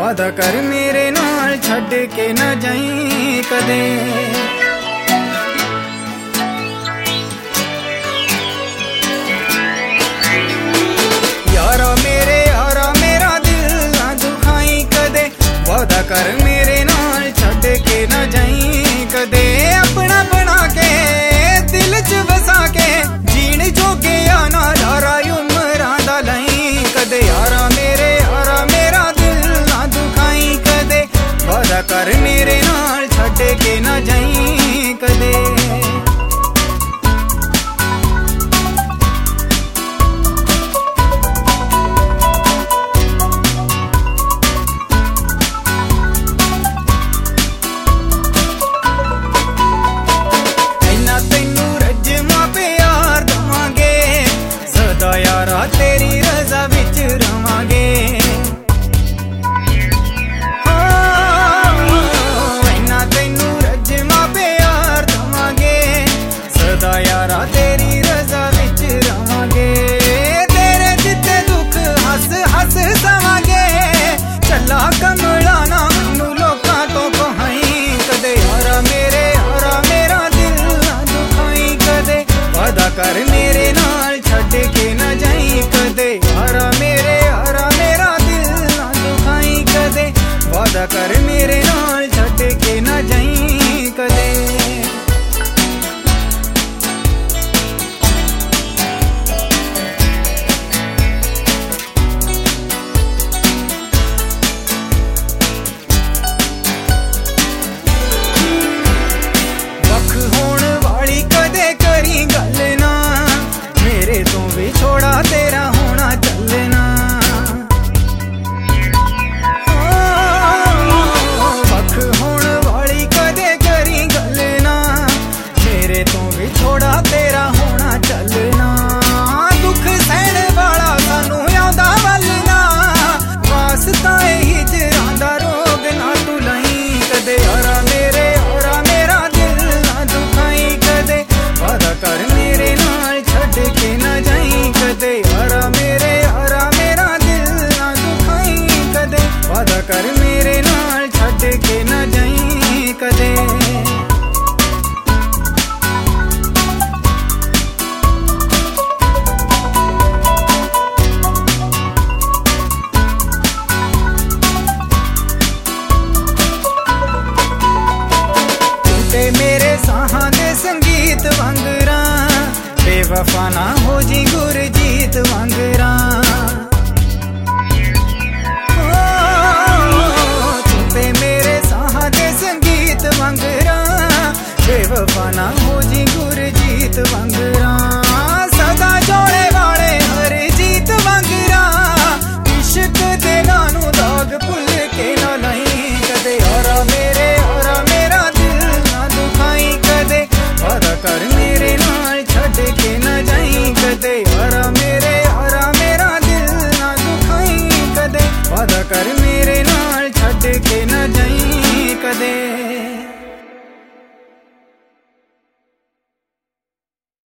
वादा कर मेरे नाल छड्ड के ना जाईं कदे। यारा मेरा दिल ना दुखाई कदे, वादा कर मेरे नाल छड्ड के ना जाईं कदे। अपना बना के दिल च बसा के जीण जोगे ना लारा उमरां दा लईं कदे। यारा मेरा दिल ना दुखाई कदे, वादा कर मेरे नाल छड्ड के ना जाईं कदे। यारा तेरी रजा विच रवांगे, इन्ना तैनू रजमा प्यार दवांगे। सदा यारा तेरी रजा विच रवांगे, तेरे जिते दुख हस हस सवांगे। चला कमला ना मैनू लोकां तो कहाई कदे। यारा मेरा दिल ना दुखाई कदे, वादा कर मेरे नाल छड्ड के ना जाईं कदे। यारा मेरा दिल ना दुखाई कदे, वादा कर मेरे नाल छड्ड के ना जाईं कदे। वख होण वाली कदे करी गल ना, मेरे तो विछोड़ा तेरा होना चलना। वख होण वाली कदे करी गल ना, मेरे तो विछोड़ा तेरा होना चलना। दुख सहण वाला सानू आंदा वलना, वास्ता हिजरां दा रोग ना तू लईं कदे। यारा मेरा दिल ना दुखाई कदे, वादा कर मेरे नाल छड्ड के ना जाईं कदे। यारा मेरा दिल ना दुखाई कदे, वादा कर मेरे नाल छड्ड के ना जाईं कदे। मेरे साहां दे संगीत वांगरा, बेवफा ना हो जी गुरजीत वांगरा। तू ते मेरे साहां दे संगीत वांगरा, बेवफा ना हो जी गुरजीत वांगरा।